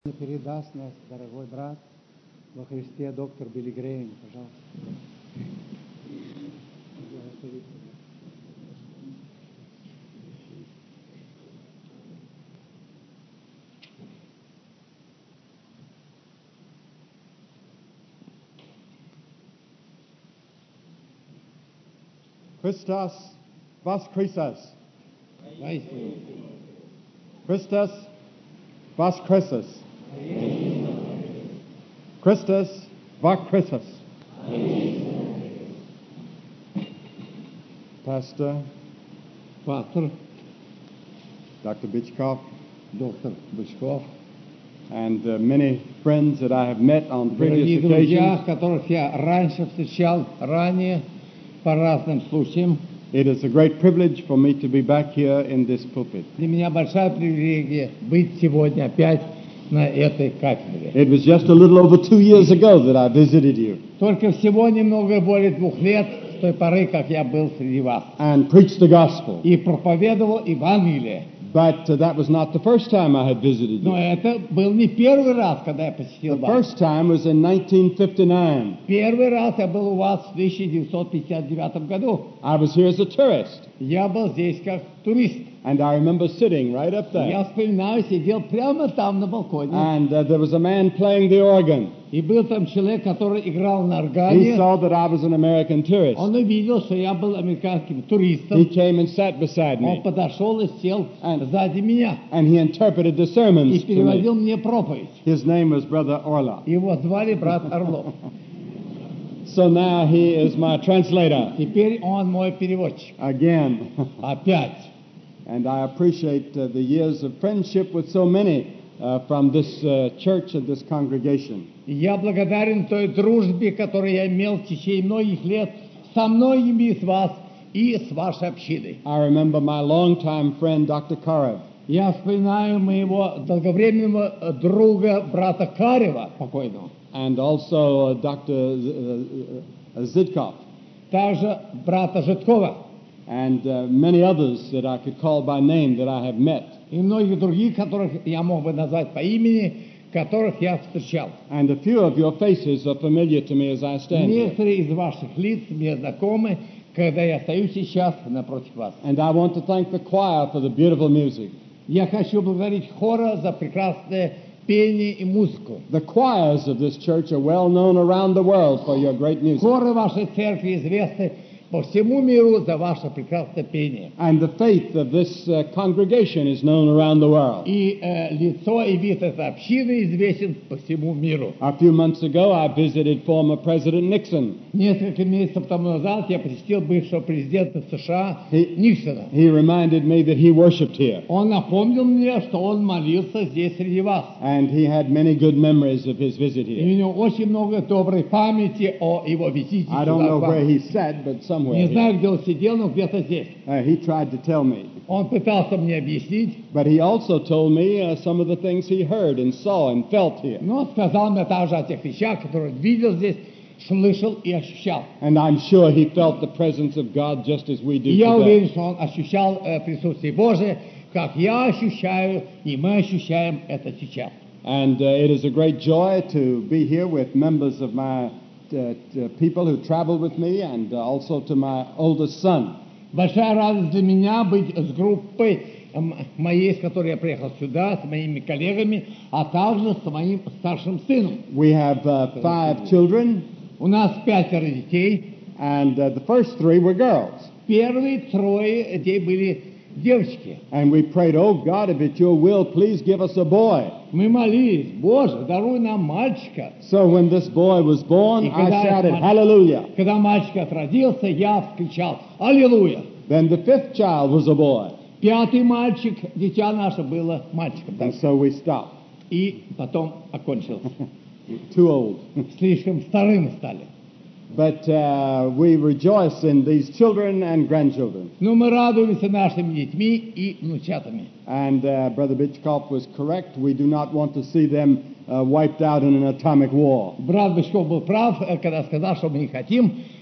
Передаст нас дорогой брат во Христе доктор Билли Грэем, пожалуйста. Christus voskresis. Воистину. Christus voskresis. Christus voskresis. Pastor Пастор, Dr. Bichkov доктор Бычков, and many friends that I have met on дорогие previous друзья, occasions. которых я раньше встречал, ранее, по разным случаям. It is a great privilege for me to be back here in this pulpit. Для меня большая привилегия быть сегодня опять на этой кафедре. It was just a little over 2 years ago that I visited you Только всего немного более 2 лет с той поры, как я был среди вас, and preached the gospel. и проповедовал Евангелие. But that was not the first time I had visited Но you. это был не первый раз, когда я посетил The вас. first time was in 1959. Первый раз я был у вас в 1959 году. I was here as a tourist, Я был здесь как турист. and I remember sitting right up there. Я вспоминаю, сидел прямо там на балконе. And there was a man playing the organ. И был там человек, который играл на He органе. saw that I was an American tourist. Он увидел, что я был американским He туристом. came and sat beside Он me, подошел и сел And- сзади меня. and he interpreted the И sermons to me. переводил мне проповедь. His name was Brother Orla. Его звали брат Орлов. So now he is my translator Теперь он мой переводчик. again. Опять. And I appreciate the years of friendship with so many from this church and this congregation. И я благодарен той дружбе, которую я имел в течение многих лет со многими из вас и с вашей общиной. I remember my longtime friend, Dr. Karev, Я вспоминаю моего долговременного друга, брата Карева, покойного, and also Dr. Zidkov, также брата Житкова and many others that I could call by name that I have met. и многих других, которых я мог бы назвать по имени, которых я встречал. And a few of your faces are familiar to me as I stand here. Некоторые из ваших лиц мне знакомы, когда я стою сейчас напротив вас. And I want to thank the choir for the beautiful music. Я хочу благодарить хора за прекрасное пение и музыку. The choirs of this church are well known around the world for your great music. Хоры вашей церкви известны по всему миру за ваше прекрасное пение. And the faith of this congregation is known around the world. И лицо и вид этой общины известен по всему миру. A few months ago, I visited former President Nixon. Несколько месяцев тому назад я посетил бывшего президента США He- Никсона. He reminded me that he worshiped here. Он напомнил мне, что он молился здесь среди вас. And he had many good memories of his visit И у here. него очень много доброй памяти о его визите I сюда don't know к вам. where he sat, but somewhere. Не here. знаю, где он сидел, но где-то здесь. He tried to tell me. Он пытался мне объяснить, But he also told me some of the things he heard and saw and felt here. но сказал мне также о тех вещах, которые он видел здесь, слышал и ощущал. And I'm sure he felt the presence of God just as we do И я today. уверен, что он ощущал присутствие Божие, как я ощущаю, и мы ощущаем это сейчас. And it is a great joy to be here with members of my people who traveled with me and also to my oldest son. Большая радость для меня быть с группой моей, с которой я приехал сюда, с моими коллегами, а также с моим старшим сыном. We have 5 children, У нас 5 детей. and the first 3 were girls. Первые 3 детей были девочки. And we prayed, oh God, if it's your will, please give us a boy. Мы молились: Боже, даруй нам мальчика. So when this boy was born, I shouted, hallelujah. Когда мальчик родился, я вскричал: Аллилуйя! Then the 5th child was a boy. 5-й мальчик, дитя наше было мальчиком. And so we stopped. И потом окончился. Too old. Слишком старым стали. But we rejoice in these children and grandchildren. Но мы радуемся нашими детьми и внучатами. And Brother Bichkov was correct. We do not want to see them wiped out in an atomic war. Брат Бычков был прав, когда сказал, что мы не хотим,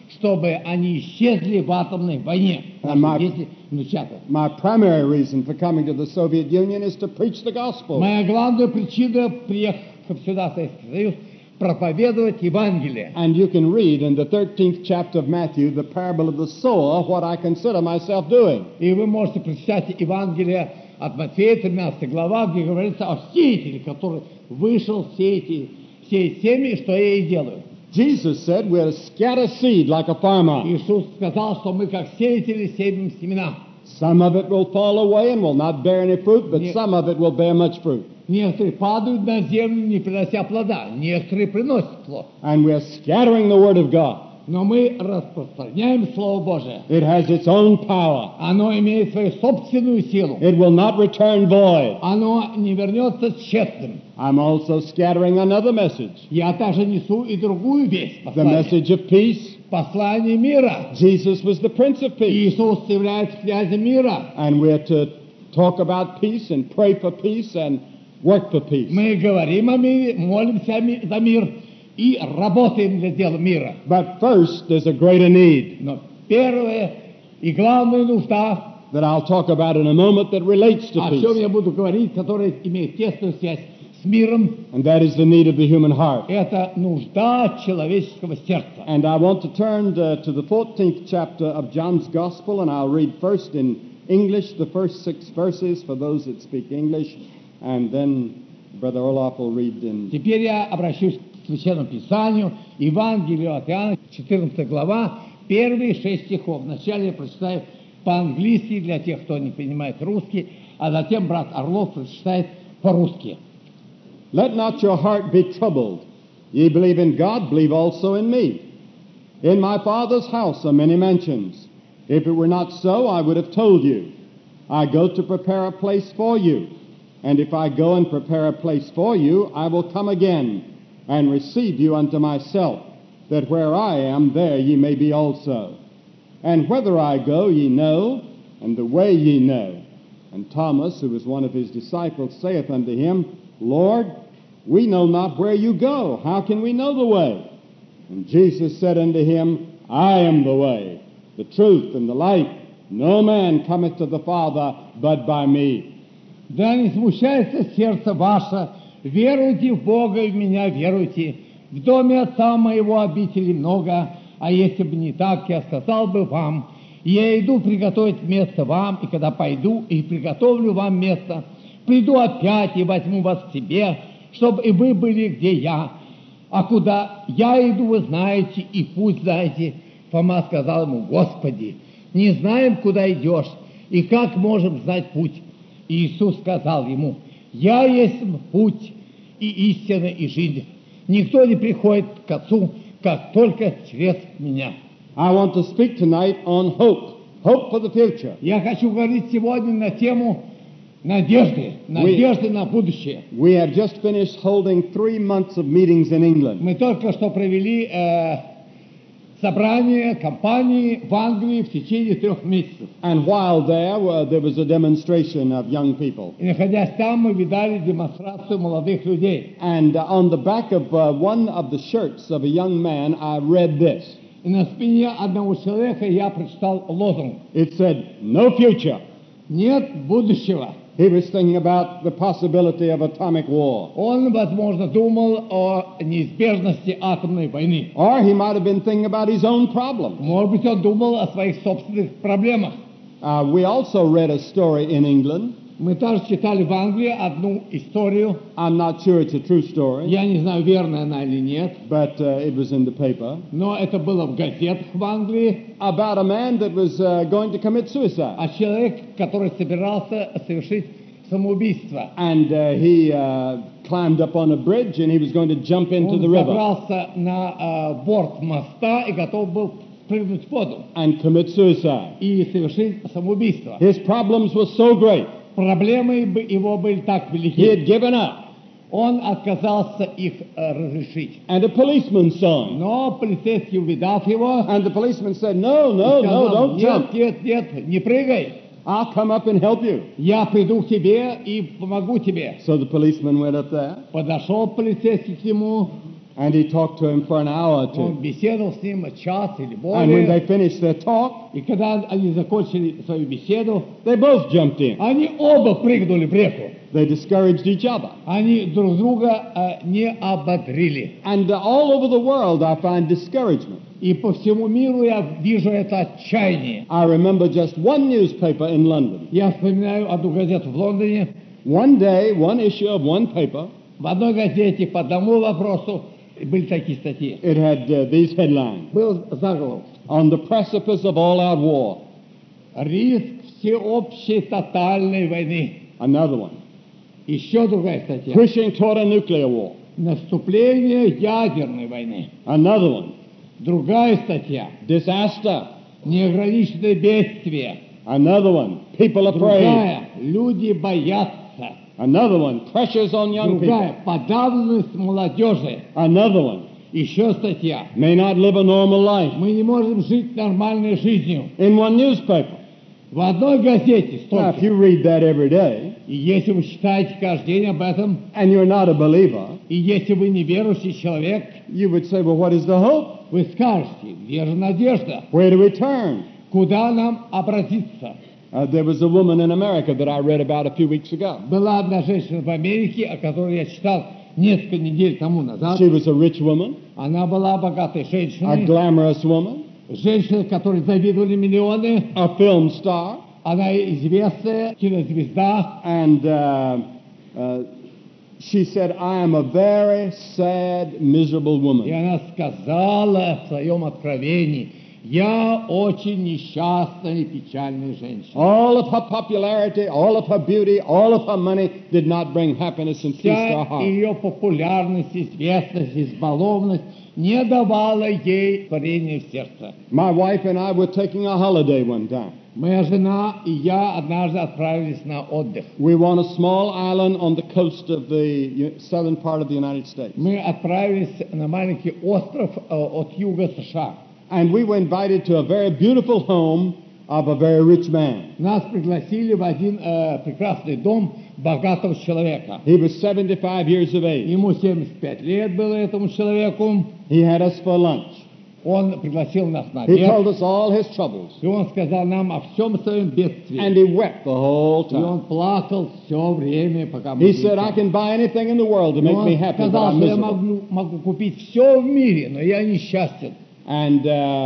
чтобы они исчезли в атомной войне. Наши дети, внучата. My primary reason for coming to the Soviet Union is to preach the gospel. Моя главная причина, приехав сюда, в Советский Союз, проповедовать Евангелие. And you can read in the 13th chapter of Matthew, the parable of the sower, what I consider myself doing. И вы можете прочитать Евангелие от Матфея, 13 глава, где говорится о сеятеле, который вышел сеять семя, что я и делаю. Jesus said we're to scatter seed like a farmer. Иисус сказал, что мы как сеятели сеем семена. Some of it will fall away and will not bear any fruit, but Нет. some of it will bear much fruit. Некоторые падают на землю, не принося плода. Некоторые приносят плод. And we're scattering the word of God. Но мы распространяем Слово Божие. It has its own power. Оно имеет свою собственную силу. It will not return void. Оно не вернется тщетным. I'm also scattering another message, Я также несу и другую весть. the message of peace. Послание мира. Jesus was the Prince of Peace. Иисус является князем мира. And we're to talk about peace and pray for peace and work for peace. Мы говорим о мире, молимся за мир и работаем для дела мира. But first, there's a greater need Но первая и главная нужда, that I'll talk about in a moment that relates to о чем peace. я буду говорить, которая имеет тесную связь с миром, And that is the need of the human heart. это нужда человеческого сердца. And I want to turn to the 14th chapter of John's Gospel, and I'll read first in English the first 6 verses for those that speak English, and then Brother Olaf will read in. Теперь я обращусь к Священному Писанию, Евангелию от Иоанна, 14 глава, первые 6 стихов. Вначале я прочитаю по-английски для тех, кто не понимает русский, а затем брат Орлов прочитает по-русски. Let not your heart be troubled. Ye believe in God, believe also in me. In my Father's house are many mansions. If it were not so, I would have told you. I go to prepare a place for you. And if I go and prepare a place for you, I will come again and receive you unto myself, that where I am, there ye may be also. And whither I go ye know, and the way ye know. And Thomas, who was one of his disciples, saith unto him, Lord, we know not where you go. How can we know the way? And Jesus said unto him, I am the way, the truth, and the life. No man cometh to the Father but by me. Да не смущается сердце ваше, веруйте в Бога и в меня веруйте. В доме Отца моего обителей много, а если бы не так, я сказал бы вам, я иду приготовить место вам, и когда пойду и приготовлю вам место, приду опять и возьму вас к себе, чтобы и вы были, где я. А куда я иду, вы знаете, и путь знаете. Фома сказал ему, Господи, не знаем, куда идешь, и как можем знать путь? И Иисус сказал ему, я есть путь и истина и жизнь. Никто не приходит к Отцу, как только через меня. I want to speak tonight on hope. Hope for the future. Я хочу говорить сегодня на тему надежды на будущее. We have just finished holding 3 months of meetings in England. Мы только что провели собрание компании в Англии в течение 3 месяцев. And while there was a demonstration of young people. И находясь там, мы видали демонстрацию молодых людей. And on the back of one of the shirts of a young man, I read this. И на спине одного человека я прочитал лозунг. It said, no future. Нет будущего. He was thinking about the possibility of atomic war. Он, возможно, думал о неизбежности атомной войны. Or he might have been thinking about his own problems. Может быть, он думал о своих собственных проблемах. We also read a story in England. Мы также читали в Англии одну историю. I'm not sure it's a true story, Я не знаю, верная она или нет, but it was in the paper. но это было в газетах в Англии. About a man that was going to commit suicide. А человек, который собирался совершить самоубийство. And he climbed up on a bridge and he was going to jump into the Он river забрался на борт моста и готов был прыгнуть в воду and commit suicide. и совершить самоубийство. His problems were so great. Проблемы его были так He велики. had given up. Он отказался их разрешить. And a policeman saw him. Но полицейский, увидав его, And the policeman said, no, don't jump. Нет, не прыгай. I'll come up and help you. Я приду к тебе и помогу тебе. So the policeman went up there. Подошел полицейский к нему. And he talked to him for an hour or Он two. беседовал с ним час или And when they более. finished their talk, И когда они закончили свою беседу, they both jumped in. они оба прыгнули в реку. They discouraged each other. Они друг друга не ободрили. And all over the world I find discouragement. И по всему миру я вижу это отчаяние. I remember just one newspaper in London. Я вспоминаю одну газету в Лондоне. One day, one issue of one paper, В одной газете по одному вопросу были такие статьи. it had these headlines. Был заголовок. On the precipice of all-out war. Риск всеобщей тотальной войны. Another one. Еще другая статья. Pushing toward a nuclear war. Наступление ядерной войны. Another one. Другая статья. Disaster. Неограниченное бедствие. Another one. People afraid. Другая. Люди боятся. Another one. Pressures on young people. Другая. Подавленность молодежи. Another one. Еще статья. May not live a normal life. Мы не можем жить нормальной жизнью. In one newspaper. В одной газете Now, if столько. you read that every day, И если вы читаете каждый день об этом, and you're not a believer, и если вы не верующий человек, you would say, well, what is the hope? вы скажете, где же надежда? Where do we turn? Куда нам обратиться? There was a woman in America that I read about a few weeks ago. Была одна женщина в Америке, о которой я читал несколько недель тому назад. She was a rich woman, Она была богатой a женщиной, glamorous woman, женщиной, которой завидовали миллионы. a film star, Она известная кинозвезда. and she said, I am a very sad, miserable И woman. она сказала в своем откровении: «Я очень несчастная и печальная женщина». All of her popularity, all of her beauty, all of her money did not bring happiness and peace to her Вся heart. ее популярность, известность, избалованность не давала ей творения в сердце. My wife and I were taking a holiday one time. Моя жена и я однажды отправились на отдых. We were on a small island on the coast of the southern part of the United States. Мы отправились на маленький остров от юга США. And we were invited to a very beautiful home of a very rich man. Нас пригласили в один прекрасный дом богатого человека. He was 75 years of age. Ему 75 лет было этому человеку. He had us for lunch. Он пригласил нас на He told обед. us all his troubles. И он сказал нам о всем своем бедствии. And he wept the whole И он time. плакал все время, пока мы He пили. said, I can buy anything in the world to И make он me happy, but сказал, I'm что я miserable. могу купить все в мире, но я несчастен. And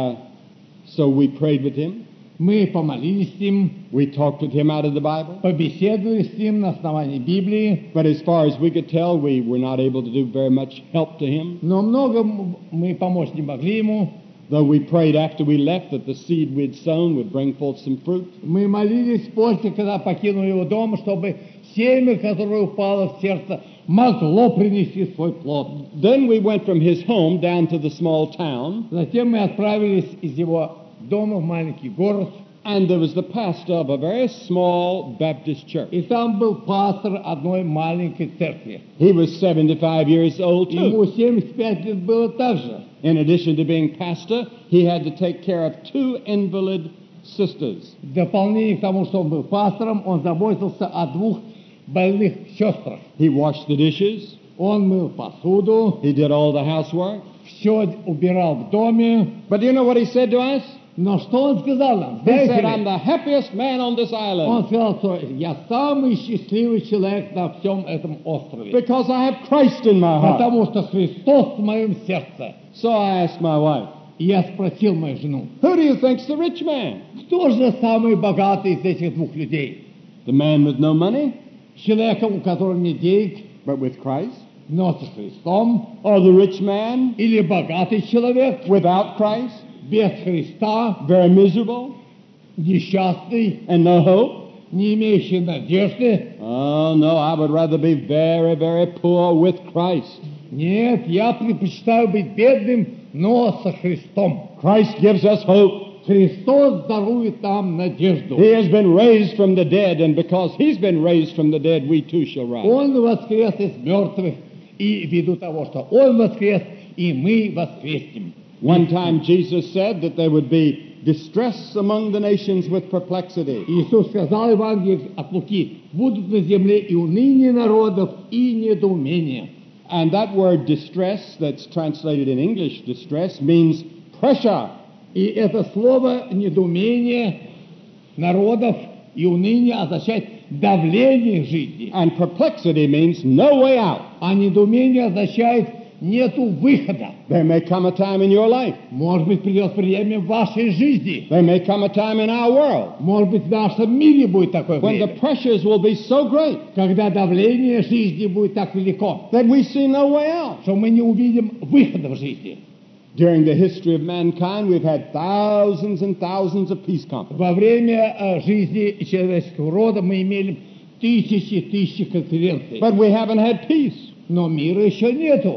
so we prayed with him. Мы помолились с ним, We talked with him out of the Bible. побеседовали с ним на основании Библии, But as far as we could tell, we were not able to do very much help to him. но много мы помочь не могли ему. Though we prayed after we left that the seed we'd sown would bring forth some fruit. Мы молились после, когда покинули его дом, чтобы семя, которое упало в сердце, могло принести свой плод. Then we went from his home down to the small town, Затем мы отправились из его дома в маленький город, and there was the pastor of a very small Baptist church. и там был пастор одной маленькой церкви. He was 75 years old Ему too. 75 лет было также. In addition to being pastor, he had to take care of 2 invalid sisters. В дополнение к тому, что он был пастором, он заботился о 2 больных сестрах. He washed the dishes. Он мыл посуду, He did all the housework. все убирал в доме. But do you know what he said to us? Но что он сказал нам? He Знаете said, ли? I'm the happiest man on this island Он сказал, что я самый счастливый человек на всем этом острове, because I have Christ in my heart. потому что Христос в моем сердце. So I asked my wife, И я спросил мою жену, who do you think's the rich man? кто же самый богатый из этих 2 людей? The man with no money, Человеком, у которого нет денег, but with Christ? но со Христом, Or the rich man или богатый человек without Christ, без Христа, very miserable несчастный, and no hope? не имеющий надежды? Oh, no, I would rather be very, very poor with Christ. Нет, я предпочитаю быть бедным, но со Христом. Christ gives us hope. Христос дарует нам надежду. He has been raised from the dead, and because he's been raised from the dead, we too shall rise. Он воскрес из мертвых, и ввиду того, что Он воскрес, и мы воскреснем. One time Jesus said that there would be distress among the nations with perplexity. Иисус сказал, Евангелие от Луки, будут на земле и уныние народов, и недоумение. And that word distress, that's translated in English distress, means pressure. И это слово недоумение народов и уныние означает давление жизни. And perplexity means no way out. А недоумение означает нету выхода. There may come a time in your life. Может быть, придет время в вашей жизни. There may come a time in our world Может быть, в нашем мире будет такое when the время, pressures will be so great когда давление жизни будет так велико, that we see no way out. что мы не увидим выхода в жизни. During the history of mankind, we've had thousands and thousands of peace conferences. Во время жизни человеческого рода мы имели тысячи конференций, But we haven't had peace. но мира еще нету.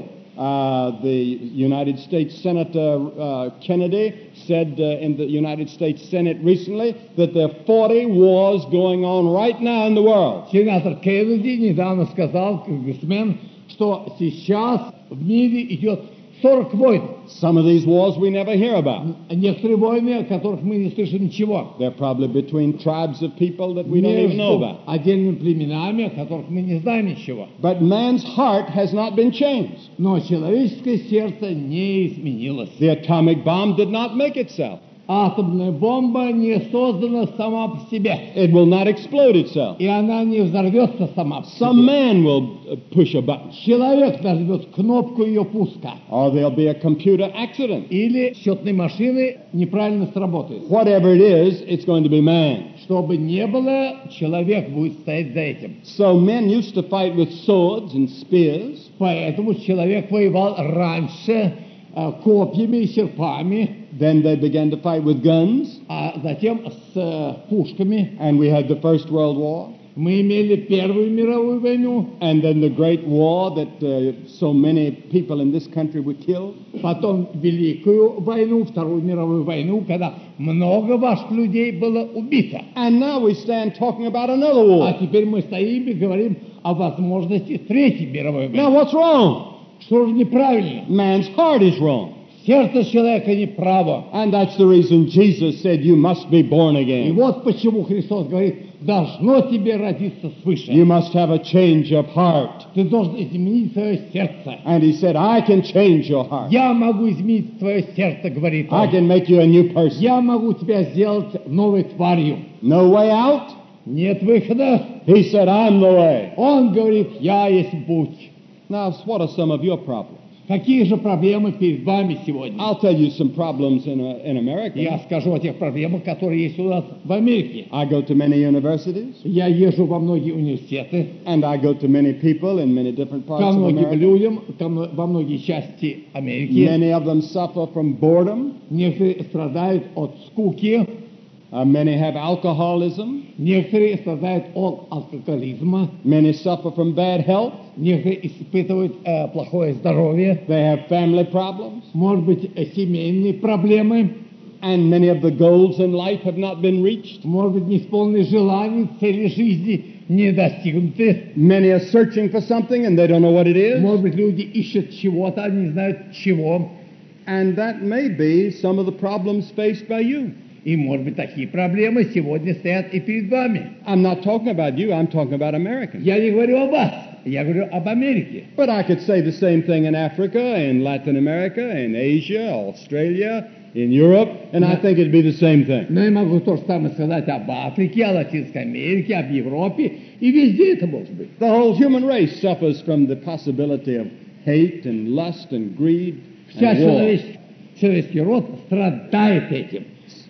The United States Senator Kennedy said in the United States Senate recently that there are 40 wars going on right now in the world. Сенатор Кеннеди недавно сказал, конгрессмен, что сейчас в мире идет 40 войн. Some of these wars we never hear about. Некоторые войны, о которых мы не слышим ничего. They're probably between tribes of people that we don't even know Между about. отдельными племенами, о которых мы не знаем ничего. But man's heart has not been changed. Но человеческое сердце не изменилось. The atomic bomb did not make itself. Атомная бомба не создана сама по себе. It will not explode itself. И она не взорвется сама по Some себе. man will push a button. Человек нажмет кнопку ее пуска. Or there'll be a computer accident. Или счетные машины неправильно сработают. Whatever it is, it's going to be man. Что бы ни было, человек будет стоять за этим. So men used to fight with swords and spears. Поэтому человек воевал раньше копьями и серпами, Then they began to fight with guns. а затем с пушками. And we had the First World War. Мы имели Первую мировую войну, And then the Great War that so many people in this country were killed. потом Великую войну, Вторую мировую войну, когда много ваших людей было убито. And now we stand talking about another А war. теперь мы стоим и говорим о возможности Третьей мировой Now войны. what's wrong? Что же неправильно? Man's heart is wrong. Сердце человека неправо. And that's the reason Jesus said you must be born И again. вот почему Христос говорит, должно тебе родиться свыше. You must have a change of heart. Ты должен изменить свое сердце. And he said, I can change your heart. Я могу изменить твое сердце, говорит I он. can make you a new person. Я могу тебя сделать новой тварью. No way out? Нет выхода. He said, I'm the way. Он говорит, я есть путь. Now, what are some of your problems? Какие же проблемы перед вами сегодня? I'll tell you some problems in America. Я скажу о тех проблемах, которые есть у нас в Америке. I go to many universities, Я езжу во многие университеты, and I go to many people in many different parts ко of многим America. людям, во многие части Америки. Many of them suffer from boredom. Некоторые страдают от скуки, Many have alcoholism. некоторые страдают от алкоголизма, Many suffer from bad health. некоторые испытывают плохое здоровье, They have family problems. может быть, семейные проблемы, And many of the goals in life have not been reached. может быть, неисполненные желания, цели жизни не достигнуты. Many are searching for something and they don't know what it is. Может быть, люди ищут чего-то, они не знают чего. And that may be some of the problems faced by you. И, может быть, такие проблемы сегодня стоят и перед вами. I'm not talking about you, I'm talking about Americans. Я не говорю о вас, я говорю об Америке. But I could say the same thing in Africa, in Latin America, in Asia, Australia, in Europe, and I think it'd be the same thing. Но я могу то же самое сказать об Африке, о Латинской Америке, об Европе, и везде это может быть. The whole human race suffers from the possibility of hate and lust and greed Вся and war. человеческий род страдает этим.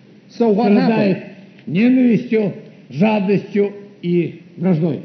So what Страдает happened? ненавистью, жадностью и враждой.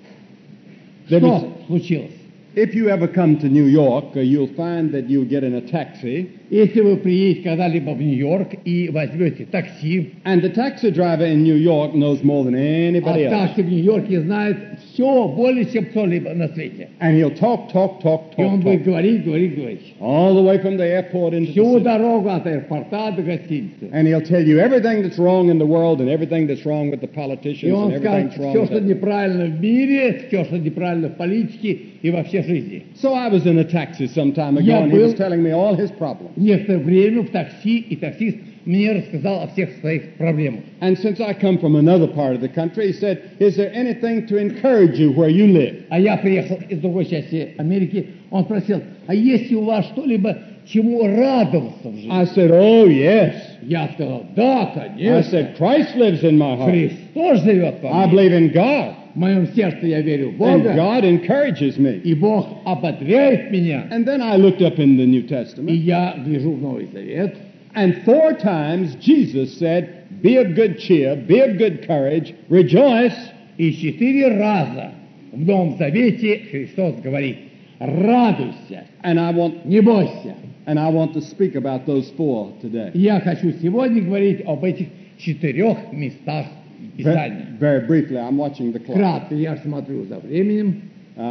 Что случилось? If you ever come to New York, you'll find that you get in a taxi, Если вы приедете когда-либо в Нью-Йорк и возьмете такси, and the taxi driver in New York knows more than а anybody else. такси в Нью-Йорке знает все более, чем кто-либо на свете. And he'll talk, И он будет talk, говорить, all the way from the airport into the всю city. дорогу от аэропорта до гостиницы. And he'll tell you everything that's wrong in the world and everything that's wrong with the И politicians он and скажет everything's wrong все, with что it. неправильно в мире, все, что неправильно в политике и во всей жизни. So I was in a taxi some time ago, Я and he was был- telling me all his problems. Некоторое время в такси, и таксист мне рассказал о всех своих проблемах. And since I come from another part of the country, he said, is there anything to encourage you where you live? А я приехал из другой части Америки. Он спросил, а есть ли у вас что-либо, чему радоваться в жизни? I said, oh, yes. Я сказал, да, I конечно. said, Christ lives in my heart. Христос живет во I мне. believe in God. В моем сердце я верю в And Бога, God encourages me. и Бог ободряет меня. And then I looked up in the New И Testament, я гляжу в Новый Завет, and 4 times Jesus said, be of good cheer, be of good courage, rejoice. и 4 раза в Новом Завете Христос говорит, радуйся, And I want не бойся. to speak about those 4 today. И я хочу сегодня говорить об этих 4 местах Писания. Very briefly, I'm watching the clock. Кратко, я смотрю за временем.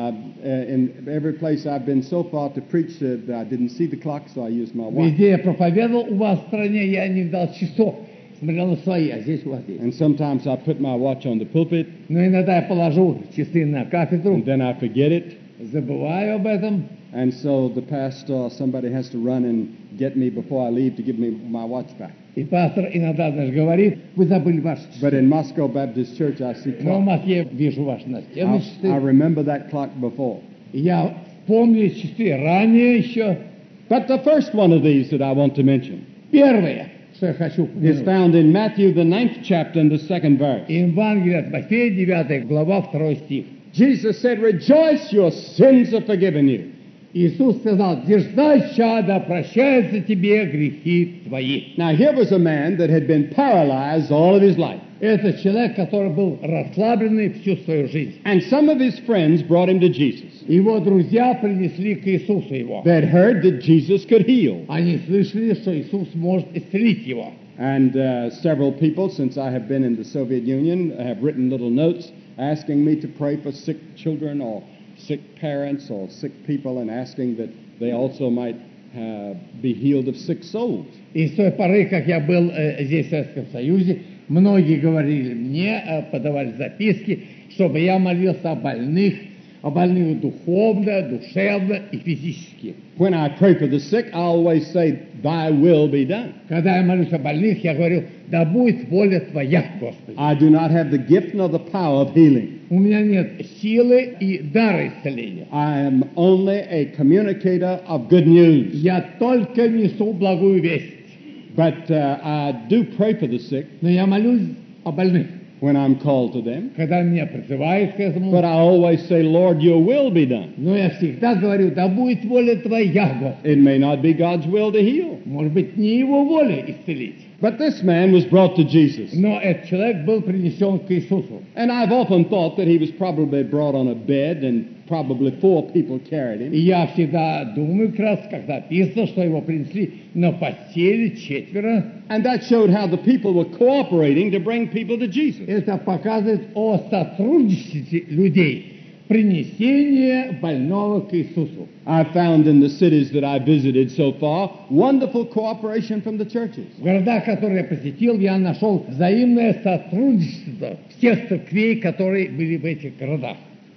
In every place I've been so far to preach, I didn't see the clock, so I used my watch. Везде я проповедовал у вас в стране, я не видал часов, смотрел на свои, а здесь у вас есть. And sometimes I put my watch on the pulpit, Но иногда я положу часы на кафедру, and then I forget it. забываю об этом. And so the pastor or somebody has to run and get me before I leave to give me my watch back. И пастор иногда даже говорит, вы забыли ваши часы. But in Moscow Baptist Church, I see Но в clock. Москве вижу ваши настенные I часы. remember that clock before. И я помню часы ранее еще. But the first one of these that I want to mention Первое, что я хочу is упомянуть. found in Matthew, the 9th chapter, and the 2nd verse. Евангелие от Матфея, 9 глава, 2 стих. Jesus said, rejoice, your sins are forgiven you. Иисус сказал, дерзай, чадо, прощаются тебе грехи твои. Now, here was a man that had been paralyzed all of his life. Это человек, который был расслабленный всю свою жизнь. And some of his friends brought him to Jesus. Его друзья принесли к Иисусу его. They had heard that Jesus could heal. Они слышали, что Иисус может исцелить его. And several people, since I have been in the Soviet Union, have written little notes asking me to pray for sick children or sick parents or sick people and asking that they also might be healed of sick souls. И с той поры, как я был здесь, в Советском Союзе, многие говорили мне, подавали записки, чтобы я молился о больных духовно, душевно и физически. When I pray for the sick, I always say, thy will be done. Когда я молюсь о больных, я говорю, да будет воля Твоя, Господи. I do not have the gift nor the power of healing. У меня нет силы и дара исцеления. I am only a communicator of good news. Я только несу благую весть. But I do pray for the sick Но я молюсь о больных, when I'm called to them. когда меня призывают к этому. But I always say, Lord, your will be done. Но я всегда говорю, да будет воля Твоя, Господи. It may not be God's will to heal. Может быть, не Его воля исцелить. But this man was brought to Jesus. Но этот человек был принесен к Иисусу. And I've often thought that he was probably brought on a bed and probably 4 people carried И him. я всегда думаю, как раз, когда написано, что его принесли на постели 4. And that showed how the people were cooperating to bring people to Jesus. Это показывает о сотрудничестве людей. Принесение больного к Иисусу. I found in the cities that I visited so far wonderful cooperation from the churches. В городах, которые я посетил, я нашел взаимное сотрудничество всех церквей, которые были в этих городах.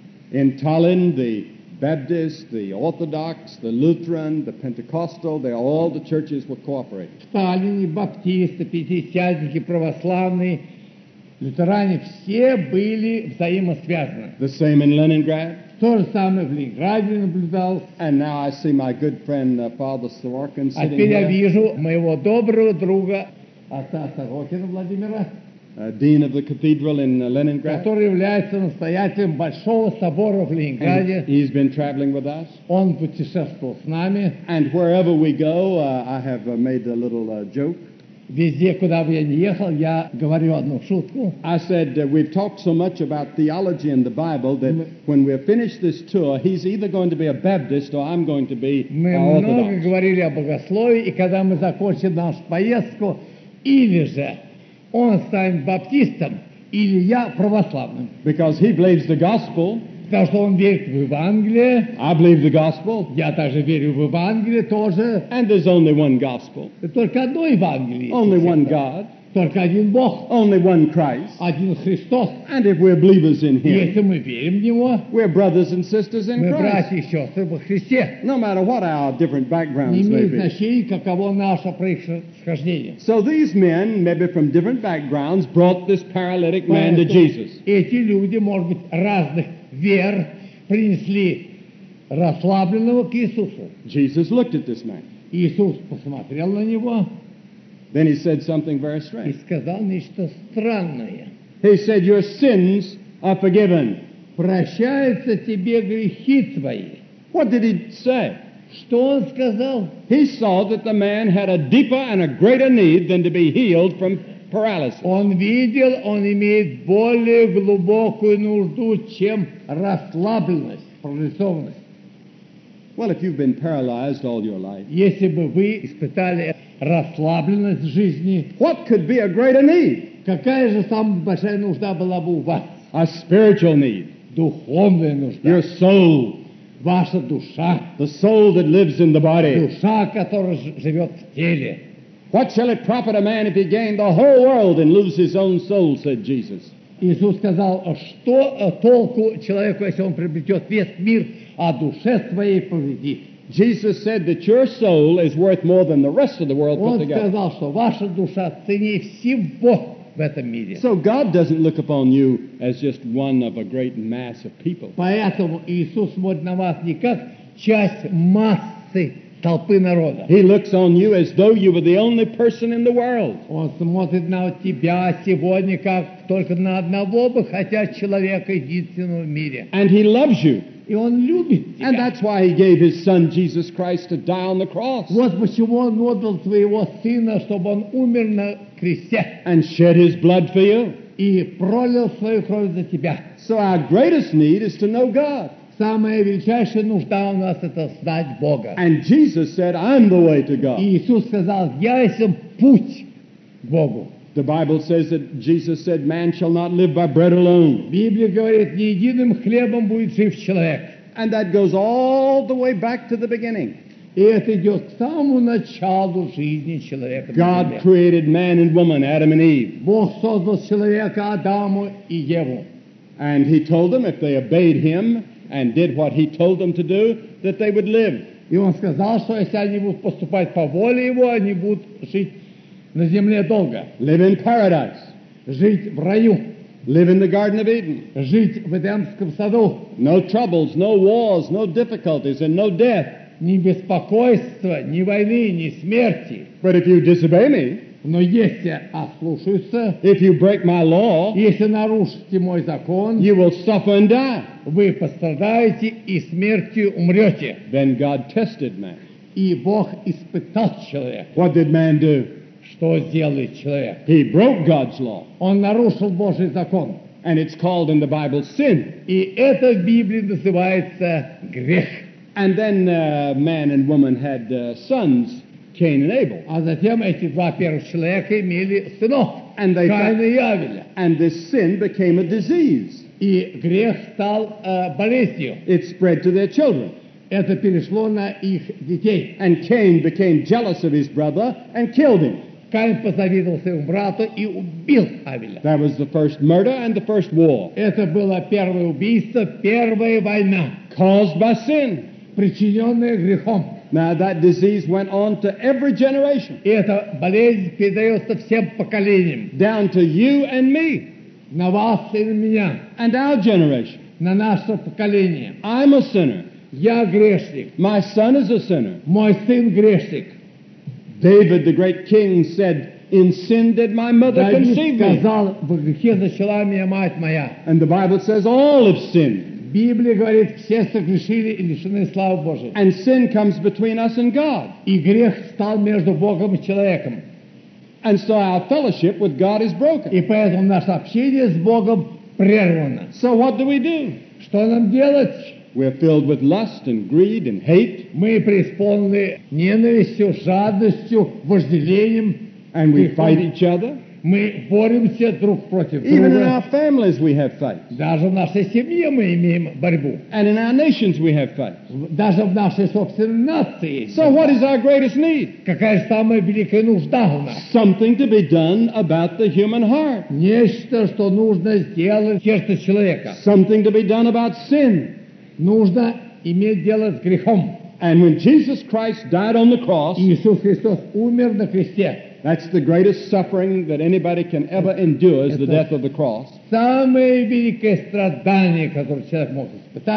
In Tallinn, the Baptist, the Orthodox, the Lutheran, the Pentecostal, all the churches were cooperating. В Таллине баптисты, пятидесятники, православные, лютеране, все были взаимосвязаны. The same in Leningrad. То же самое в Ленинграде наблюдалось. And now I see my good friend Father Sorokin А sitting теперь я here, вижу моего доброго друга, отца Сорокина Владимира, Dean of the Cathedral in Leningrad. который является настоятелем Большого собора в And Ленинграде. he's been traveling with us. Он путешествовал с нами. And wherever we go, I have made a little joke. Везде, куда бы я ни ехал, я говорю одну шутку. I said, we've talked so much about theology in the Bible that when we're finished this tour, he's either going to be a Baptist or I'm going to be Мы много Orthodox. говорили о богословии, и когда мы закончим нашу поездку, или же он станет баптистом, или я православным. Because he believes the gospel. Потому что он верит в Евангелие. I believe the gospel. Я также верю в Евангелие тоже. And there's only one gospel. Только одно Евангелие. Only one God. Только один Бог. Only one Christ. Один Христос. And if we're believers in И him, если мы верим в Него, we're brothers and sisters in мы Christ. братья и сестры во Христе. No matter what our different Не backgrounds may имеет be. значения, каково наше происхождение. So these men, maybe from different backgrounds, brought this paralytic man to Поэтому Jesus. эти люди, может быть, разных вер принесли расслабленного к Иисусу. Jesus looked at this man. Иисус посмотрел на него Then he said something very и strange. сказал нечто странное. He said, "Your sins are forgiven." Прощаются тебе грехи твои. What did he say? Что он сказал? He saw that the man had a deeper and a greater need than to be healed from paralysis. Он видел, он имеет более глубокую нужду, чем расслабленность, парализованность. Well, if you've been paralyzed all your life, Если бы вы испытали расслабленность в жизни, what could be a greater need? какая же самая большая нужда была бы у вас? A spiritual need. Духовная нужда. Your soul. Ваша душа. The soul that lives in the body. Душа, которая живет в теле. What shall it profit a man if he gain the whole world and lose his own soul, said Jesus. Иисус сказал, что толку человеку, если он приобретет весь мир, а душе своей повредит. Jesus said that your soul is worth more than the rest of the world put Он together. сказал, что ваша душа ценнее всего в этом мире. So God doesn't look upon you as just one of a great mass of people. Поэтому Иисус смотрит на вас не как часть массы толпы народа. He looks on you as though you were the only person in the world. Он смотрит на тебя сегодня как только на одного бы хотя человека единственного в мире. And He loves you. И Он любит And тебя. that's why He gave His Son Jesus Christ to die on the cross Вот почему Он отдал своего Сына, чтобы Он умер на кресте and shed His blood for you. и пролил свою кровь за тебя. So our greatest need is to know God. Самая величайшая нужда у нас — это знать Бога. And Jesus said, I'm the way to God. И Иисус сказал, я есть путь к Богу. The Bible says that Jesus said, man shall not live by bread alone. Библия говорит, не единым хлебом будет жив человек. And that goes all the way back to the beginning. И это идет к самому началу жизни человека. на God земле. created man and woman, Adam and Eve. Бог создал человека, Адаму и Еву. And He told them if they obeyed Him and did what He told them to do, that they would live. И Он сказал, что если они будут поступать по воле Его, они будут жить на земле долго. Live in paradise. Жить в раю. Live in the Garden of Eden. Жить в Эдемском саду. No troubles, no wars, no difficulties, and no death. Ни беспокойства, ни войны, ни смерти. But if you disobey me, Но если ослушаются, if you break my law, если нарушите мой закон, you will suffer and die. вы пострадаете и смертью умрете. Then God tested man. И Бог испытал человека. What did man do? Что сделает человек? He broke God's law. Он нарушил Божий закон. And it's called in the Bible sin. И это в Библии называется грех. And then man and woman had sons, Cain and Abel. А затем эти два первых человека имели сынов, And they Каина и Авеля. And this sin became a disease. И грех стал болезнью. It spread to their children. Это перешло на их детей. And Cain became jealous of his brother and killed him. Каин позавидовал своему брату и убил Авеля. That was the first murder and the first war. Это было первое убийство, первая война, Caused by sin. причиненная грехом. Now that disease went on to every generation. И эта болезнь передается всем поколениям. Down to you and me. На вас и на меня, And our generation. на наше поколение. I'm a sinner. Я грешник. My son is a sinner. Мой сын грешник. David, the great king, said, in sin did my mother Давид conceive me. сказал, в грехе зачала меня мать моя. And the Bible says all have sinned. Библия говорит, все согрешили и лишены славы Божией. And sin comes between us and God. И грех стал между Богом и человеком. And so our fellowship with God is broken. И поэтому наше общение с Богом прервано. So what do we do? Что нам делать? We're filled with lust and greed and hate, Мы преисполнены ненавистью, жадностью, вожделением. and we fight each other. Мы боремся друг против Even in our друга. families we have fights. Даже в нашей семье мы имеем борьбу. And in our nations we have fights. Даже в нашей собственной нации есть So what борьба. is our greatest need? Какая же самая великая нужда у нас? Something to be done about the human heart. Нечто, что нужно сделать в сердце человека. Something to be done about sin. Нужно иметь дело с грехом. And when Jesus Christ died on the cross, Иисус Христос умер на кресте. that's the greatest suffering that anybody can ever endure is the death of the cross. Самое великое страдание, которое человек мог испытать,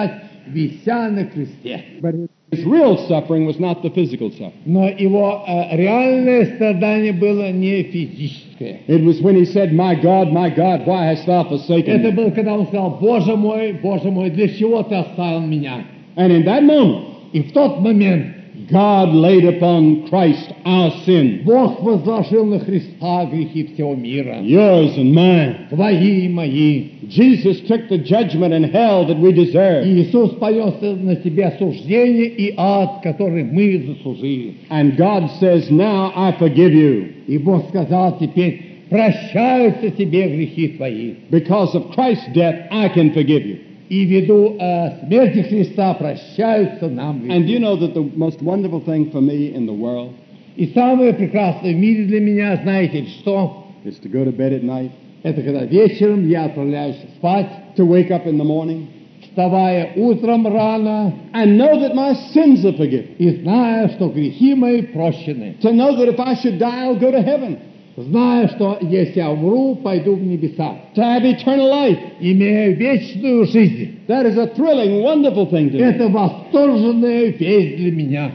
вися на кресте. But his real suffering was not the physical suffering. Но его реальное страдание было не физическое. It was when he said, my God, why hast thou forsaken Это me? было, когда он сказал: Боже мой, для чего ты оставил меня? And in that moment, И в тот момент God laid upon Christ our sin, Бог возложил на Христа грехи всего мира. yours and mine. Твои и мои. Jesus took the judgment and hell that we deserve. И Иисус понес на себя осуждение и ад, который мы заслужили. And God says, now I forgive you. И Бог сказал: теперь прощаются тебе грехи твои. Because of Christ's death, I can forgive you. И ввиду смерти Христа прощаются нам грехи. And you know that the most wonderful thing for me in the world И самое прекрасное в мире для меня, знаете ли что? is to go to bed at night, Это когда вечером я отправляюсь спать, to wake up in the morning, вставая утром рано, and know that my sins are forgiven. и зная, что грехи мои прощены. To know that if I should die, I'll go to heaven. Зная, что если я умру, пойду в небеса, To have eternal life. имея вечную жизнь. That is a thrilling, wonderful thing to me. Это восторженная весть для меня.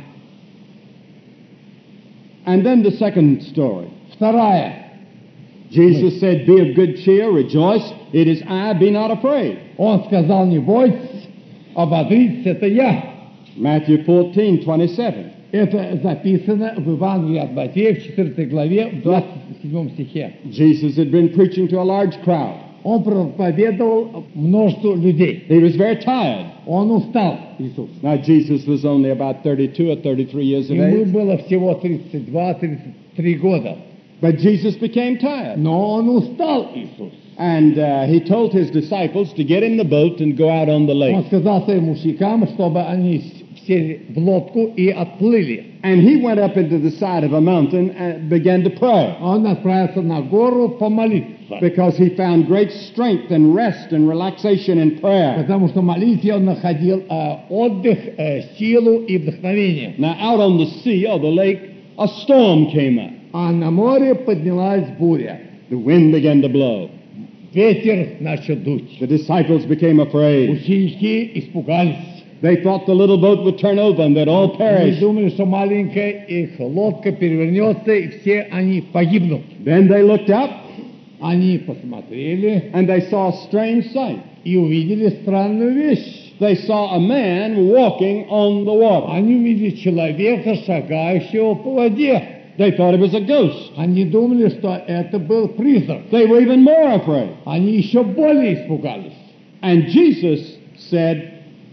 And then the second story. Вторая. Jesus said, be of good cheer, rejoice. It is I, be not afraid. Он сказал: не бойтесь, ободритесь, это я. Matthew 14:27. Это записано в Евангелии от Матфея, в 4 главе, в 27 стихе. Jesus had been preaching to a large crowd. Он проповедовал множеству людей. He was very tired. Он устал, Иисус. Now, Jesus was only about 32 or 33 years of Ему age. было всего 32-33 года. But Jesus became tired. Но он устал, Иисус. And he told his disciples to get in the boat and go out on the Он lake. сказал своим ученикам, чтобы они сели в лодку и отплыли. And he went up into the side of a mountain and began to pray. Он отправился на гору помолиться. Because he found great strength and rest and relaxation in prayer. Потому что в молитве он находил отдых, силу и вдохновение. Now, out on the sea or the lake, a storm came up. А на море поднялась буря. The wind began to blow. Ветер начал дуть. The disciples became afraid. Ученики испугались. They thought the little boat would turn over and they'd all Они perish. думали, что маленькая их лодка перевернется, и все они погибнут. Then they looked up Они посмотрели and they saw a strange sight. и увидели странную вещь. They saw a man walking on the water. Они увидели человека, шагающего по воде. They thought it was a ghost. Они думали, что это был призрак. They were even more afraid. Они еще более испугались. And Jesus said,